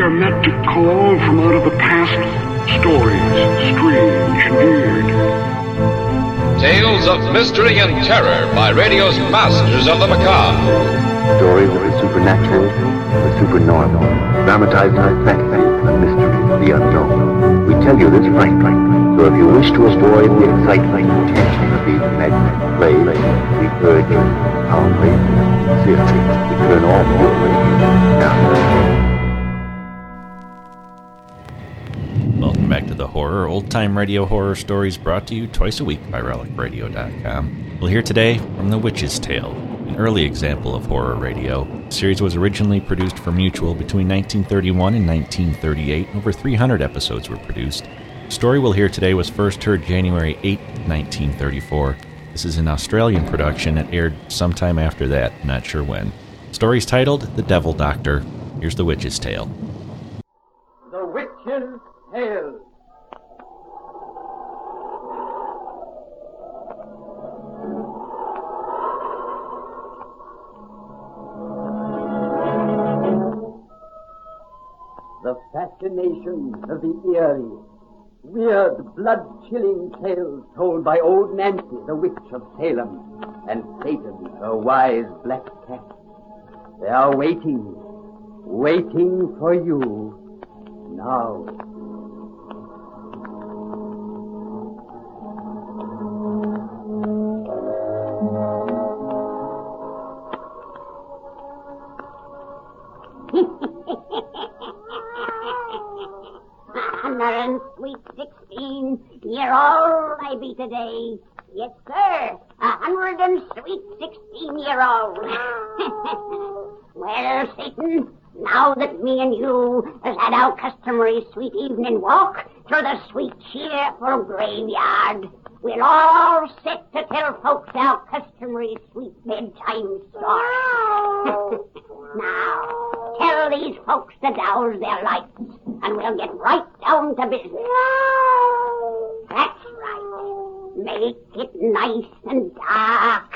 are meant to call from out of the past stories, strange and weird. Tales of mystery and terror by radio's masters of the macabre. Stories of the supernatural, the supernormal, dramatizing the fantasy, the mystery, the unknown. We tell you this frankly, so if you wish to avoid the excitement and tension of these imaginary plays, we urge you, calmly, sincerely, to turn off your radio now. Welcome back to The Horror, old-time radio horror stories brought to you twice a week by RelicRadio.com. We'll hear today from The Witch's Tale, an early example of horror radio. The series was originally produced for Mutual between 1931 and 1938. Over 300 episodes were produced. The story we'll hear today was first heard January 8, 1934. This is an Australian production that aired sometime after that, not sure when. The story's titled The Devil Doctor. Here's The Witch's Tale. The Witch's Tale. The fascination of the eerie, weird, blood-chilling tales told by old Nancy, the witch of Salem, and Satan, her wise black cat. They are waiting for you now. Sweet 16-year-old I be today. Yes, sir. 116-year-old. Well, Satan, now that me and you has had our customary sweet evening walk through the sweet, cheerful graveyard, we'll all sit to tell folks our customary sweet bedtime story. Now, tell these folks to douse their lights, and we'll get right down to business. That's right. Make it nice and dark.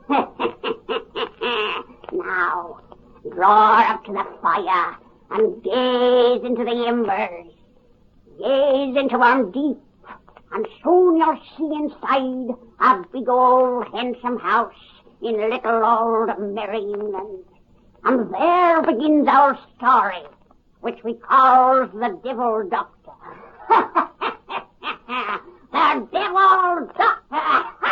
Now, draw up to the fire and gaze into the embers. Gaze into them deep, and soon you'll see inside a big old handsome house in little old Merry England. And there begins our story, which we calls the Devil Doctor. The Devil Doctor!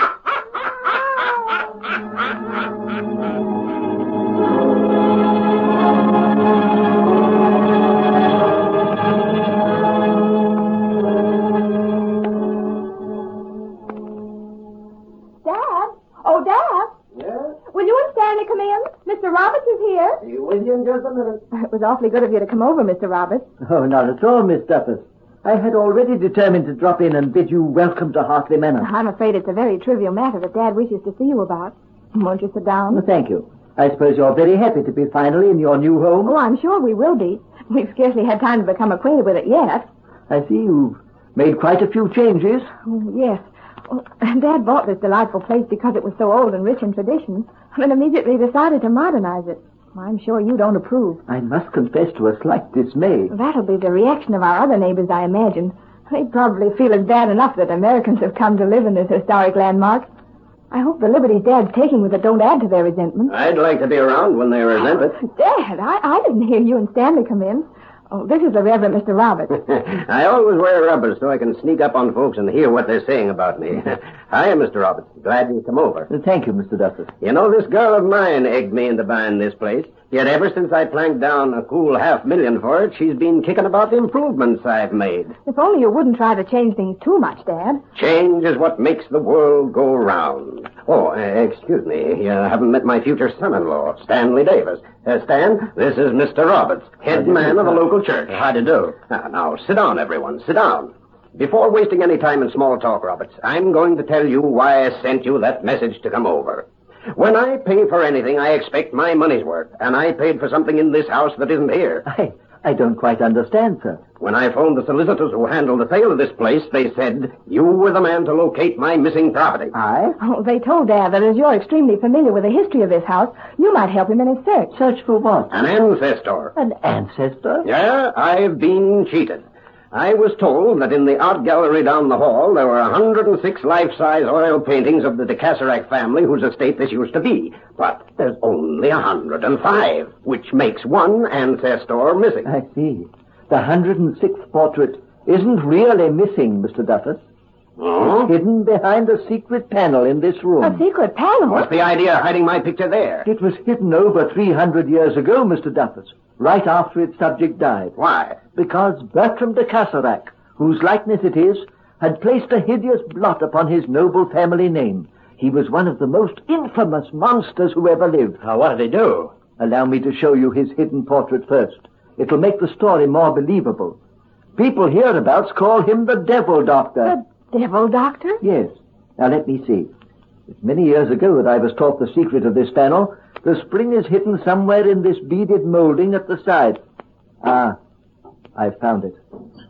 Dad? Oh, Dad? Yes? Will you and Stanley come in? Mr. Roberts is here. Be with you in just a minute. It was awfully good of you to come over, Mr. Roberts. Oh, not at all, Miss Duffus. I had already determined to drop in and bid you welcome to Hartley Manor. I'm afraid it's a very trivial matter that Dad wishes to see you about. Won't you sit down? Well, thank you. I suppose you're very happy to be finally in your new home. Oh, I'm sure we will be. We've scarcely had time to become acquainted with it yet. I see you've made quite a few changes. Oh, yes. Oh, Dad bought this delightful place because it was so old and rich in traditions, and immediately decided to modernize it. I'm sure you don't approve. I must confess to a slight dismay. That'll be the reaction of our other neighbors, I imagine. They probably feel it's bad enough that Americans have come to live in this historic landmark. I hope the liberties Dad's taking with it don't add to their resentment. I'd like to be around when they resent it. Dad, I didn't hear you and Stanley come in. Oh, this is the Reverend Mr. Roberts. I always wear rubbers so I can sneak up on folks and hear what they're saying about me. Hi, Mr. Roberts. Glad you come over. Thank you, Mr. Duffus. You know, this girl of mine egged me into buying this place. Yet ever since I planked down a cool $500,000 for it, she's been kicking about the improvements I've made. If only you wouldn't try to change things too much, Dad. Change is what makes the world go round. Oh, excuse me. You haven't met my future son-in-law, Stanley Davis. Stan, this is Mr. Roberts, head man of the local church. How do you do? Now, sit down, everyone. Sit down. Before wasting any time in small talk, Roberts, I'm going to tell you why I sent you that message to come over. When I pay for anything, I expect my money's worth, and I paid for something in this house that isn't here. I don't quite understand, sir. When I phoned the solicitors who handled the sale of this place, they said you were the man to locate my missing property. I? Oh, they told Dad that as you're extremely familiar with the history of this house, you might help him in his search. Search for what? An ancestor. An ancestor? Yeah, I've been cheated. I was told that in the art gallery down the hall there were 106 life-size oil paintings of the de Caserac family whose estate this used to be. But there's only 105, which makes one ancestor missing. I see. The 106th portrait isn't really missing, Mr. Duffus. Oh? It's hidden behind a secret panel in this room. A secret panel? What's the idea of hiding my picture there? It was hidden over 300 years ago, Mr. Duffus, right after its subject died. Why? Because Bertram de Caserac, whose likeness it is, had placed a hideous blot upon his noble family name. He was one of the most infamous monsters who ever lived. What did he do? Allow me to show you his hidden portrait first. It'll make the story more believable. People hereabouts call him the Devil Doctor. The Devil Doctor? Yes. Now let me see. It's many years ago that I was taught the secret of this panel. The spring is hidden somewhere in this beaded molding at the side. Ah, I found it.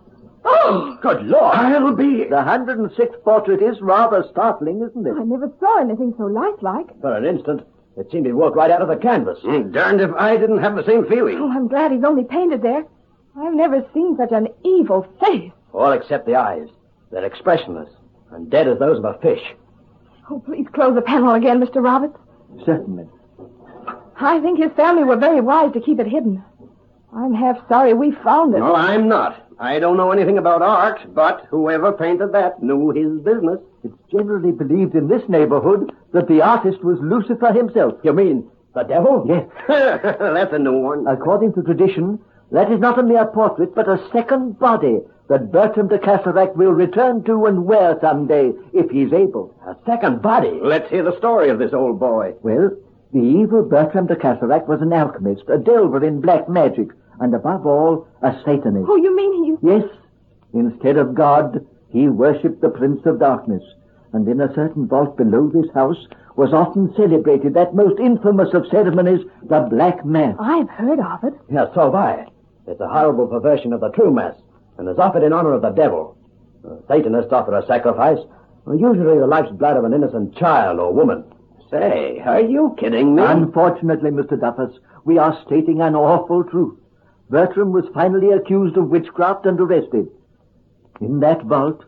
Oh, good Lord! I'll be... The 106th portrait is rather startling, isn't it? I never saw anything so lifelike. For an instant, it seemed he'd walked right out of the canvas. Darned if I didn't have the same feeling. Oh, I'm glad he's only painted there. I've never seen such an evil face. All except the eyes. They're expressionless and dead as those of a fish. Oh, please close the panel again, Mr. Roberts. Certainly. I think his family were very wise to keep it hidden. I'm half sorry we found it. No, I'm not. I don't know anything about art, but whoever painted that knew his business. It's generally believed in this neighborhood that the artist was Lucifer himself. You mean the devil? Yes. That's a new one. According to tradition, that is not a mere portrait, but a second body that Bertram de Caserac will return to and wear someday, if he's able. A second body? Let's hear the story of this old boy. Well, the evil Bertram de Caserac was an alchemist, a delver in black magic, and above all, a Satanist. Oh, you mean he... Yes. Instead of God, he worshipped the Prince of Darkness. And in a certain vault below this house was often celebrated that most infamous of ceremonies, the Black Mass. I've heard of it. Yes, so have I. It's a horrible perversion of the true Mass, and is offered in honor of the devil. Satanists offer a sacrifice, usually the life's blood of an innocent child or woman. Say, are you kidding me? Unfortunately, Mr. Duffus, we are stating an awful truth. Bertram was finally accused of witchcraft and arrested. In that vault,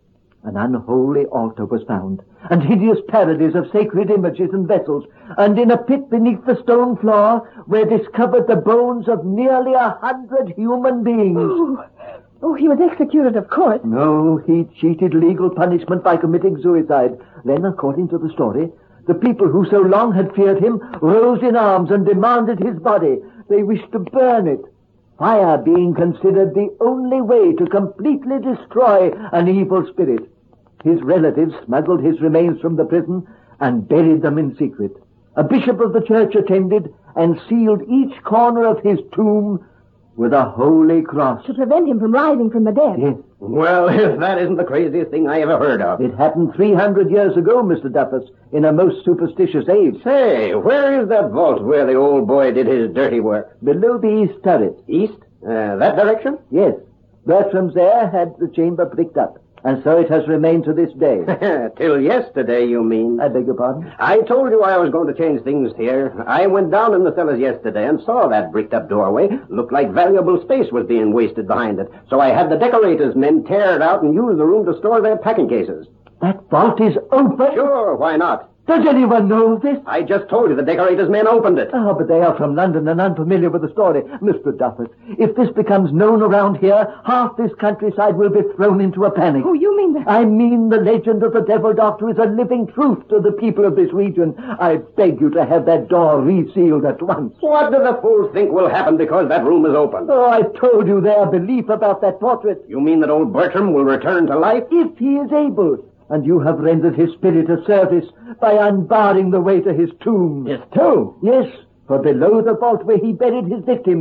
an unholy altar was found, and hideous parodies of sacred images and vessels, and in a pit beneath the stone floor were discovered the bones of nearly 100 human beings. Oh, he was executed, of course. No, he cheated legal punishment by committing suicide. Then, according to the story, the people who so long had feared him rose in arms and demanded his body. They wished to burn it, fire being considered the only way to completely destroy an evil spirit. His relatives smuggled his remains from the prison and buried them in secret. A bishop of the church attended and sealed each corner of his tomb with a holy cross. To prevent him from rising from the dead. Yes. Well, if that isn't the craziest thing I ever heard of. It happened 300 years ago, Mr. Duffus, in a most superstitious age. Say, where is that vault where the old boy did his dirty work? Below the east turret. East? That direction? Yes. Bertram's heir had the chamber bricked up, and so it has remained to this day. Till yesterday, you mean? I beg your pardon? I told you I was going to change things here. I went down in the cellars yesterday and saw that bricked-up doorway. Looked like valuable space was being wasted behind it. So I had the decorators' men tear it out and use the room to store their packing cases. That vault is open? Sure, why not? Does anyone know this? I just told you the decorators' men opened it. Oh, but they are from London and unfamiliar with the story. Mr. Duffus, if this becomes known around here, half this countryside will be thrown into a panic. Oh, you mean that... I mean the legend of the Devil Doctor is a living truth to the people of this region. I beg you to have that door resealed at once. What do the fools think will happen because that room is open? Oh, I told you their belief about that portrait. You mean that old Bertram will return to life? If he is able. And you have rendered his spirit a service by unbarring the way to his tomb. His tomb? Yes, for below the vault where he buried his victims,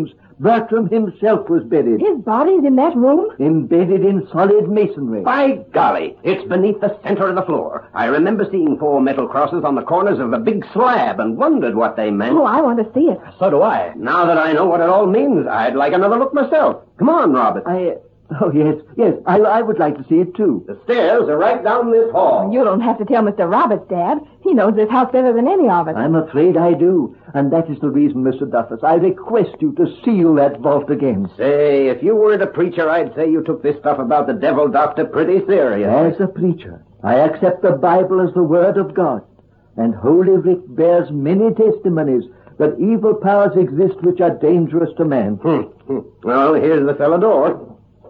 Bertram himself was buried. His body's in that room? Embedded in solid masonry. By golly, it's beneath the center of the floor. I remember seeing 4 metal crosses on the corners of a big slab and wondered what they meant. Oh, I want to see it. So do I. Now that I know what it all means, I'd like another look myself. Come on, Robert. Oh, yes. I would like to see it, too. The stairs are right down this hall. You don't have to tell Mr. Roberts, Dad. He knows this house better than any of us. I'm afraid I do. And that is the reason, Mr. Duffus, I request you to seal that vault again. Say, if you weren't a preacher, I'd say you took this stuff about the devil doctor pretty serious. As a preacher, I accept the Bible as the Word of God. And Holy Writ bears many testimonies that evil powers exist which are dangerous to man. Well, here's the cellar door.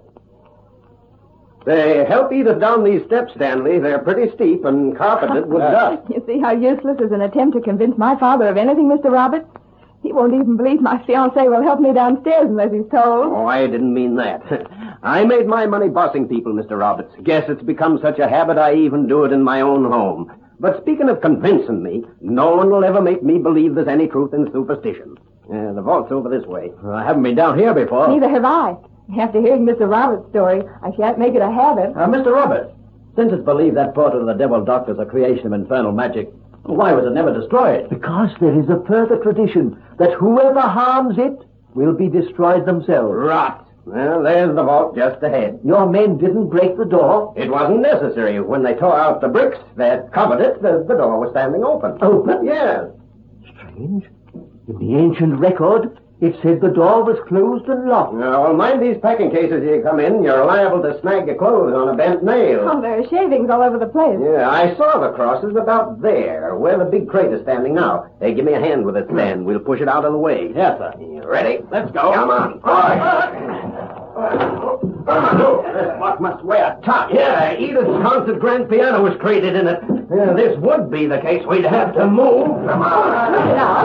Say, help Edith down these steps, Stanley. They're pretty steep and carpeted with dust. You see how useless is an attempt to convince my father of anything, Mr. Roberts? He won't even believe my fiancé will help me downstairs unless he's told. Oh, I didn't mean that. I made my money bossing people, Mr. Roberts. Guess it's become such a habit I even do it in my own home. But speaking of convincing me, no one will ever make me believe there's any truth in superstition. The vault's over this way. I haven't been down here before. Neither have I. After hearing Mr. Roberts' story, I shan't make it a habit. Mr. Roberts, since it's believed that portrait of the devil doctor is a creation of infernal magic, why was it never destroyed? Because there is a further tradition that whoever harms it will be destroyed themselves. Rot. Well, there's the vault just ahead. Your men didn't break the door? It wasn't necessary. When they tore out the bricks that covered it, the door was standing open. Open? Yes. Strange. In the ancient record, it said the door was closed and locked. Well, mind these packing cases you come in. You're liable to snag your clothes on a bent nail. Oh, there are shavings all over the place. Yeah, I saw the crosses about there, where the big crate is standing now. Hey, give me a hand with it, Stan. We'll push it out of the way. Yes, sir. You ready? Let's go. Come on. This block must weigh a ton. Yeah, Edith's concert grand piano was created in it. This would be the case. We'd have to move. Come on.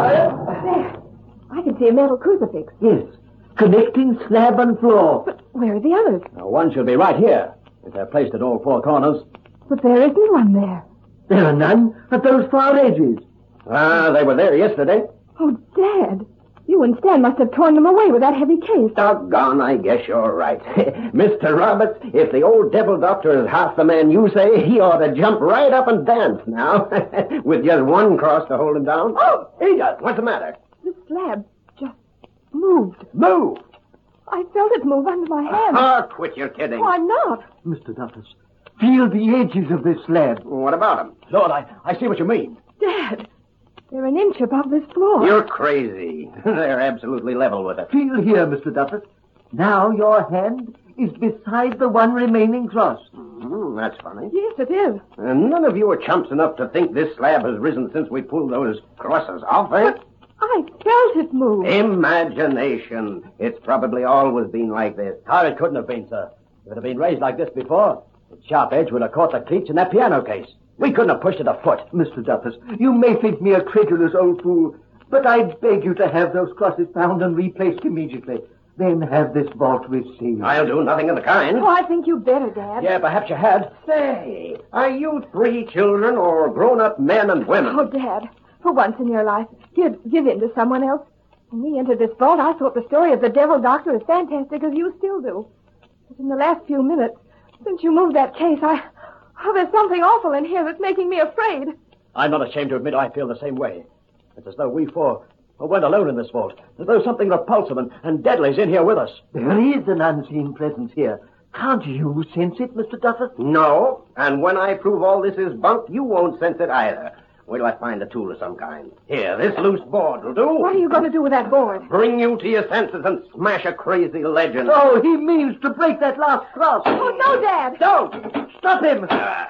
There. I can see a metal crucifix. Yes, connecting slab and floor. But where are the others? One should be right here, if they're placed at all 4 corners. But there isn't one there. There are none at those far edges. They were there yesterday. Oh, Dad, you and Stan must have torn them away with that heavy case. Doggone, I guess you're right. Mr. Roberts, if the old devil doctor is half the man you say, he ought to jump right up and dance now, with just one cross to hold him down. Oh, Edith, what's the matter? The slab just moved. Moved? I felt it move under my hand. Oh, quit your kidding. Oh, I'm not. Mr. Duffus, feel the edges of this slab. What about him? Lord, I see what you mean. Dad, they're an inch above this floor. You're crazy. They're absolutely level with it. Feel here, Mr. Duffus. Now your hand is beside the one remaining cross. That's funny. Yes, it is. And none of you are chumps enough to think this slab has risen since we pulled those crosses off, eh? But I felt it move. Imagination. It's probably always been like this. How it couldn't have been, sir. If it had been raised like this before, its sharp edge would have caught the cleats in that piano case. We couldn't have pushed it a foot. Mr. Duffus, you may think me a credulous old fool, but I beg you to have those crosses found and replaced immediately. Then have this vault received. I'll do nothing of the kind. Oh, I think you better, Dad. Yeah, perhaps you had. Say, are you 3 children or grown-up men and women? Oh, Dad, for once in your life, give in to someone else. When we entered this vault, I thought the story of the devil doctor as fantastic as you still do. But in the last few minutes, since you moved that case, there's something awful in here that's making me afraid. I'm not ashamed to admit I feel the same way. It's as though we 4 weren't alone in this vault. As though something repulsive and deadly's in here with us. There is an unseen presence here. Can't you sense it, Mr. Duffus? No, and when I prove all this is bunk, you won't sense it either. Wait till I find a tool of some kind. Here, this loose board will do. What are you going to do with that board? Bring you to your senses and smash a crazy legend. Oh, he means to break that last cross. Oh, no, Dad. Don't! Stop him!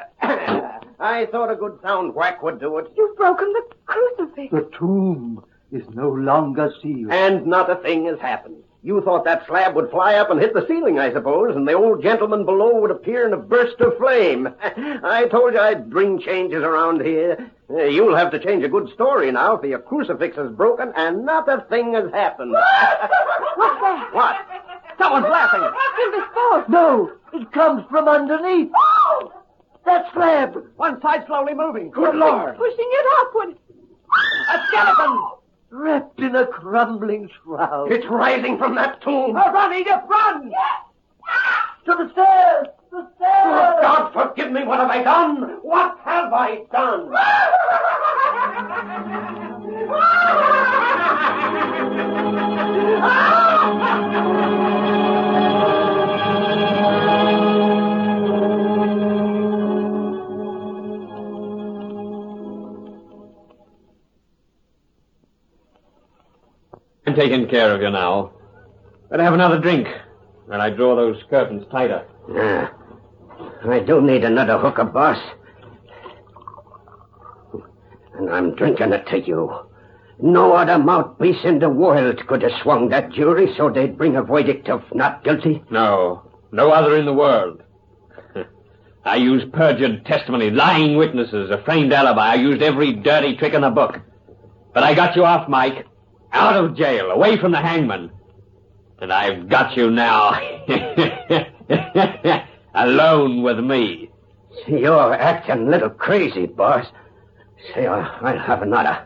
I thought a good sound whack would do it. You've broken the crucifix. The tomb is no longer sealed. And not a thing has happened. You thought that slab would fly up and hit the ceiling, I suppose, and the old gentleman below would appear in a burst of flame. I told you I'd bring changes around here. You'll have to change a good story now, for your crucifix is broken and not a thing has happened. What's that? What? Someone's laughing. In this vault. No, it comes from underneath. Oh! That slab! One side slowly moving. Good Lord. Pushing it upward. A skeleton! wrapped in a crumbling shroud. It's rising from that tomb. Run, Edith, run! To the stairs! The stairs! Oh, God, forgive me. What have I done? What have I done? I'm taking care of you now. Better have another drink while I draw those curtains tighter. Yeah. I do need another hooker, boss. And I'm drinking it to you. No other mouthpiece in the world could have swung that jury so they'd bring a verdict of not guilty. No other in the world. I used perjured testimony, lying witnesses, a framed alibi. I used every dirty trick in the book. But I got you off, Mike. Out of jail, away from the hangman. And I've got you now. Alone with me. You're acting a little crazy, boss. Say, I'll have another.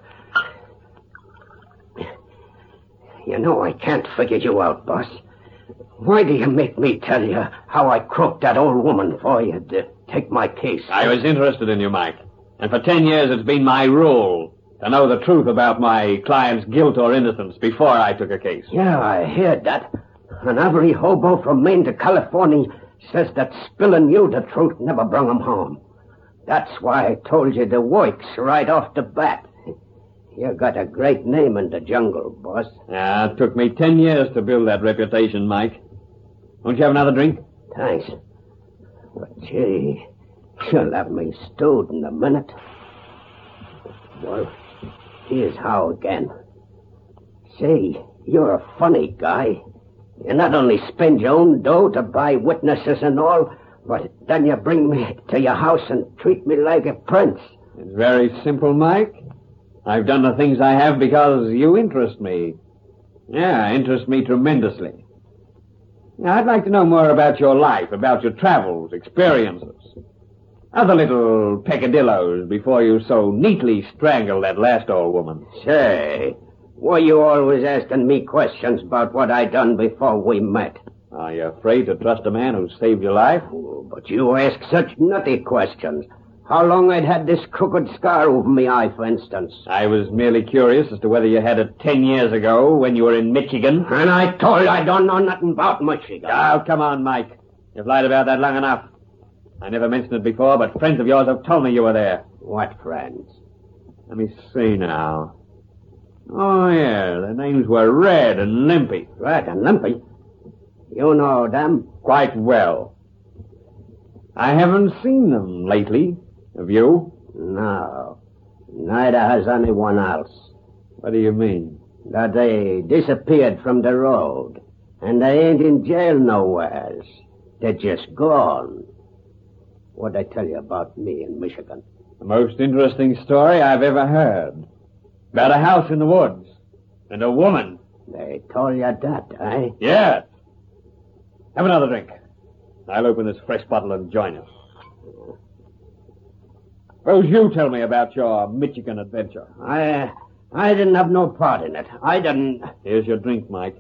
You know I can't figure you out, boss. Why do you make me tell you how I croaked that old woman for you to take my case? I was interested in you, Mike. And for 10 years it's been my rule to know the truth about my client's guilt or innocence before I took a case. Yeah, I heard that. And every hobo from Maine to California says that spilling you the truth never brung him home. That's why I told you the works right off the bat. You got a great name in the jungle, boss. Yeah, it took me 10 years to build that reputation, Mike. Won't you have another drink? Thanks. But, gee, you'll have me stewed in a minute. Well, here's how again. Say, you're a funny guy. You not only spend your own dough to buy witnesses and all, but then you bring me to your house and treat me like a prince. It's very simple, Mike. I've done the things I have because you interest me. Yeah, interest me tremendously. Now, I'd like to know more about your life, about your travels, experiences. Other little peccadillos before you so neatly strangled that last old woman. Say, why you always asking me questions about what I done before we met? Are you afraid to trust a man who saved your life? Oh, but you ask such nutty questions. How long I'd had this crooked scar over my eye, for instance. I was merely curious as to whether you had it 10 years ago when you were in Michigan. And I told you I don't know nothing about Michigan. Oh, come on, Mike. You've lied about that long enough. I never mentioned it before, but friends of yours have told me you were there. What friends? Let me see now. Oh, yeah, their names were Red and Limpy. Red and Limpy? You know them? Quite well. I haven't seen them lately. Have you? No. Neither has anyone else. What do you mean? That they disappeared from the road. And they ain't in jail nowheres. They're just gone. What'd I tell you about me in Michigan? The most interesting story I've ever heard. About a house in the woods. And a woman. They told you that, eh? Yes. Have another drink. I'll open this fresh bottle and join you. Suppose you tell me about your Michigan adventure. I didn't have no part in it. I didn't... Here's your drink, Mike.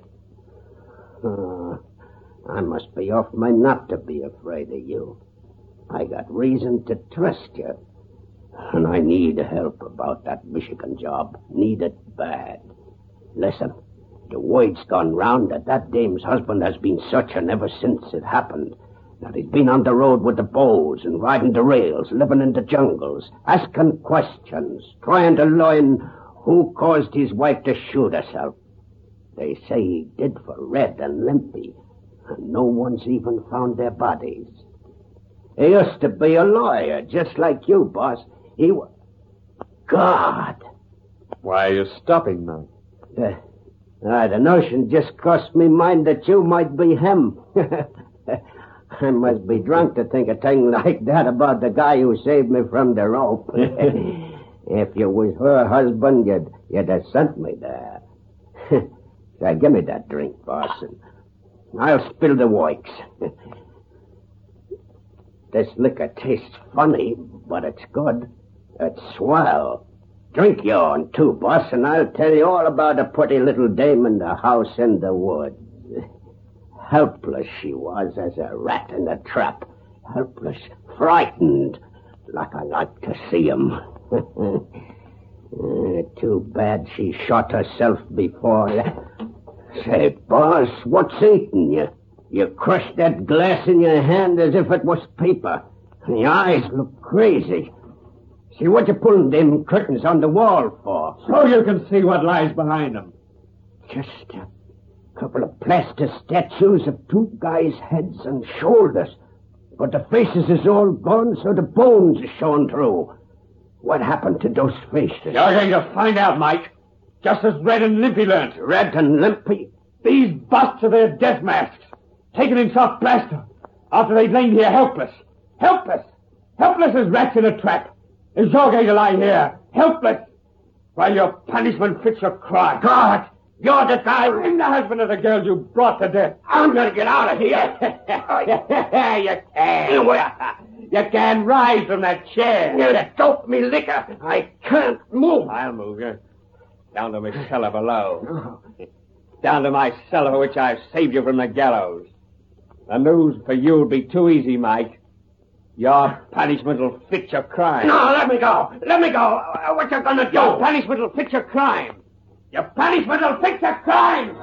I must be off my nut to be afraid of you. I got reason to trust you. And I need help about that Michigan job. Need it bad. Listen, the word's gone round that dame's husband has been searching ever since it happened. That he's been on the road with the bows and riding the rails, living in the jungles, asking questions, trying to learn who caused his wife to shoot herself. They say he did for Red and Limpy, and no one's even found their bodies. He used to be a lawyer, just like you, boss. He was... God! Why are you stopping, Mike? The notion just crossed me mind that you might be him. I must be drunk to think a thing like that about the guy who saved me from the rope. If you was her husband, you'd have sent me there. So give me that drink, boss, and I'll spill the works. This liquor tastes funny, but it's good. It's swell. Drink yourn too, boss, and I'll tell you all about a pretty little dame in the house in the woods. Helpless she was as a rat in a trap. Helpless, frightened, like I like to see 'em. Too bad she shot herself before. Say, boss, what's eating you? You crushed that glass in your hand as if it was paper. And your eyes look crazy. See, what you pulling them curtains on the wall for? So you can see what lies behind them. Just a couple of plaster statues of two guys' heads and shoulders. But the faces is all gone, so the bones is shown through. What happened to those faces? You're going to find out, Mike. Just as Red and Limpy learned. Red and Limpy? These busts are their death masks, taken in soft plaster, after they'd lain here helpless. Helpless! Helpless as rats in a trap. Is you're going to lie here, helpless, while your punishment fits your crime. God! You're the guy... I'm the husband of the girl you brought to death. I'm going to get out of here. You can. You can rise from that chair. You dope me liquor. I can't move. I'll move you. Down to my cellar below. Down to my cellar for which I've saved you from the gallows. The news for you'll be too easy, Mike. Your punishment will fit your crime. No, let me go. Let me go. What you gonna do? Your punishment will fit your crime. Your punishment will fit your crime.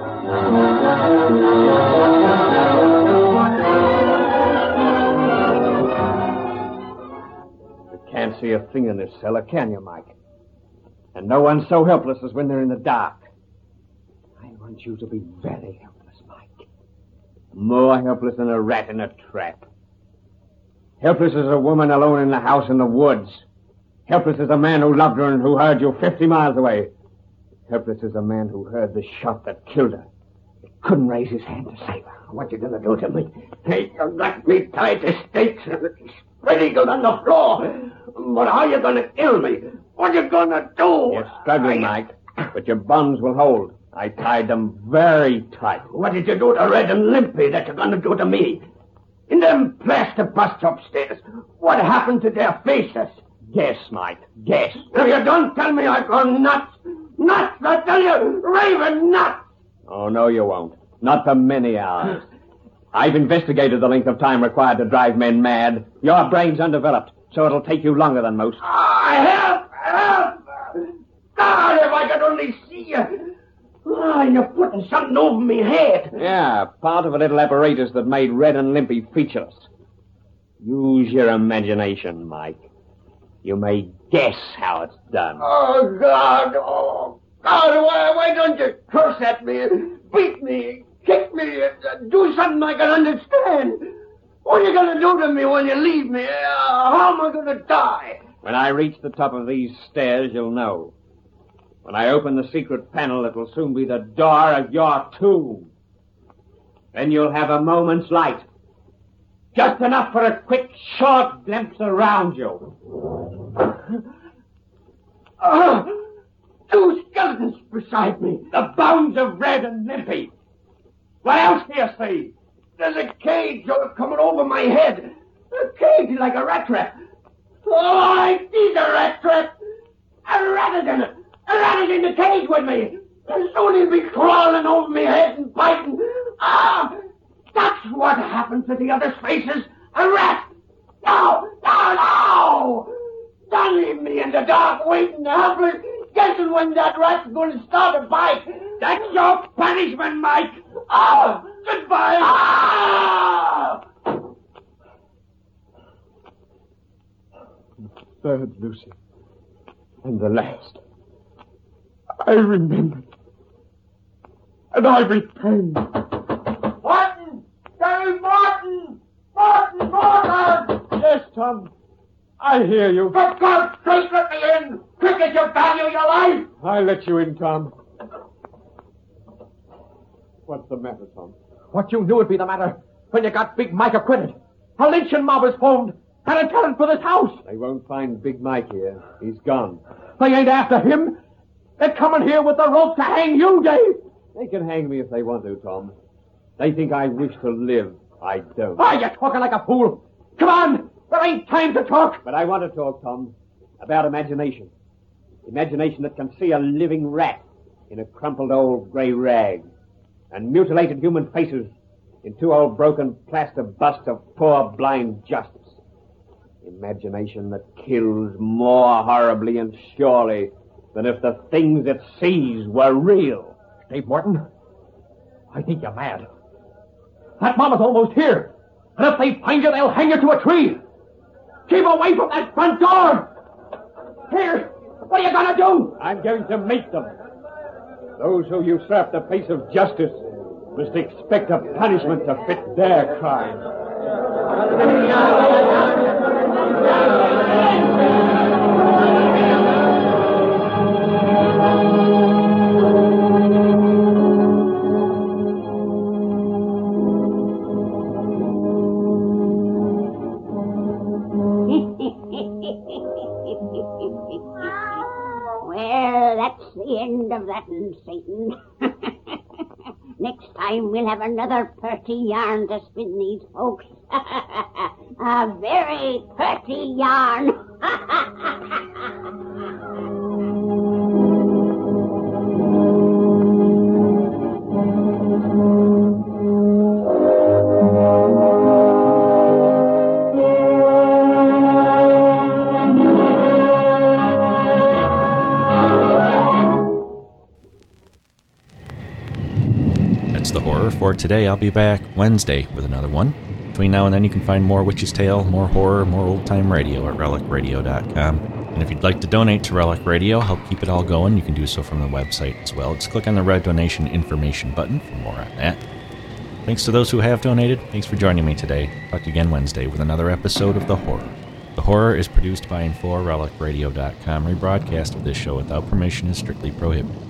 You can't see a thing in this cellar, can you, Mike? And no one's so helpless as when they're in the dark. I want you to be very helpless, Mike. More helpless than a rat in a trap. Helpless as a woman alone in the house in the woods. Helpless as a man who loved her and who heard you 50 miles away. Helpless as a man who heard the shot that killed her. He couldn't raise his hand to save her. What you gonna do to me? Hey, you got me tied to stakes and spread eagled on the floor. But how you gonna kill me? What you gonna do? You're struggling, Mike, but your bonds will hold. I tied them very tight. What did you do to Red and Limpy that you're gonna do to me? In them plaster busts upstairs, what happened to their faces? Guess, Mike, guess. If you don't tell me, I'll go nuts. Nuts, I tell you, raving nuts. Oh, no, you won't. Not for many hours. I've investigated the length of time required to drive men mad. Your brain's undeveloped, so it'll take you longer than most. Help! God, if I could only see you. You're putting something over me head. Yeah, part of a little apparatus that made Red and Limpy featureless. Use your imagination, Mike. You may guess how it's done. Oh, God, why don't you curse at me, beat me, kick me, do something I can understand? What are you going to do to me when you leave me? How am I going to die? When I reach the top of these stairs, you'll know. When I open the secret panel, it will soon be the door of your tomb. Then you'll have a moment's light. Just enough for a quick, short glimpse around you. Two skeletons beside me. The bones of Red and Limpy. What else do you see? There's a cage coming over my head. A cage like a rat trap. Oh, I see the rat trap. A rat is in it. A rat is in the cage with me. And soon he'll be crawling over me head and biting. That's what happened to the other faces. A rat. No! Don't leave me in the dark waiting helpless, guessing when that rat's going to start a bite. That's your punishment, Mike. Goodbye. Third, Lucy. And the last. I remembered. And I repaid. Martin! Dave Martin! Martin! Yes, Tom. I hear you. For God's sake, let me in! Quick as you value your life! I'll let you in, Tom. What's the matter, Tom? What you knew would be the matter when you got Big Mike acquitted. A lynching mob is formed and a telling for this house. They won't find Big Mike here. He's gone. They ain't after him. They're coming here with the rope to hang you, Dave. They can hang me if they want to, Tom. They think I wish to live. I don't. Why, you're talking like a fool. Come on. There ain't time to talk. But I want to talk, Tom, about imagination. Imagination that can see a living rat in a crumpled old grey rag, and mutilated human faces in two old broken plaster busts of poor blind Justice. Imagination that kills more horribly and surely than if the things it sees were real. Dave Morton, I think you're mad. That mama's almost here. And if they find you, they'll hang you to a tree. Keep away from that front door. Here, what are you going to do? I'm going to meet them. Those who usurp the face of justice must expect a punishment to fit their crimes. Well, that's the end of that, Satan. Next time we'll have another purty yarn to spin these folks. A very purty yarn. The horror for today. I'll be back Wednesday with another one. Between now and then, you can find more Witch's Tale, more horror, more old-time radio at relicradio.com. And if you'd like to donate to Relic Radio, help keep it all going, you can do so from the website as well. Just click on the red donation information button for more on that. Thanks to those who have donated. Thanks for joining me today. Talk to you again Wednesday with another episode of The Horror. The Horror is produced by and for relicradio.com. Rebroadcast of this show without permission is strictly prohibited.